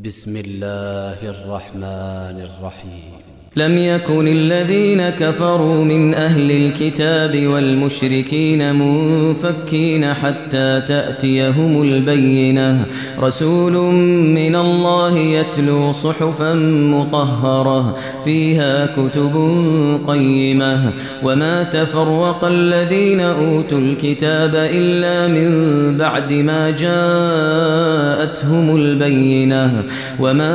بسم الله الرحمن الرحيم. لم يكن الذين كفروا من أهل الكتاب والمشركين منفكين حتى تأتيهم البينة، رسول من الله يتلو صحفا مطهرة فيها كتب قيمة. وما تفرق الذين أوتوا الكتاب إلا من بعد ما جاءتهم البينة، وما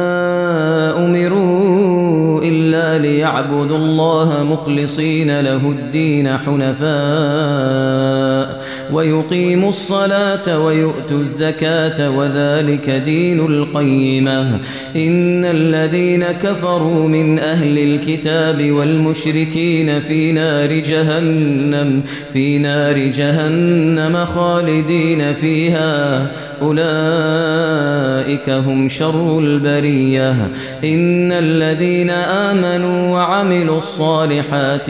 أمروا إلا ليعبدوا الله مخلصين له الدين حنفاء ويقيموا الصلاة ويؤتوا الزكاة وذلك دين القيمة. إن الذين كفروا من أهل الكتاب والمشركين في نار جهنم خالدين فيها، أولئك هم شر البرية. إن الذين آمنوا وعملوا الصالحات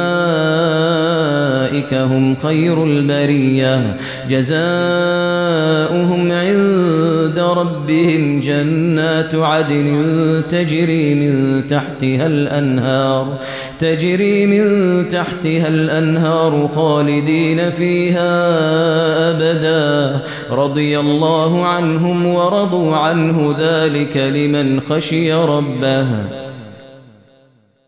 أولئك هم خير البرية، جزاؤهم عند ربهم جنات عدن تجري من تحتها الأنهار خالدين فيها أبدا، رضي الله عنهم ورضوا عنه، ذلك لمن خشي ربه.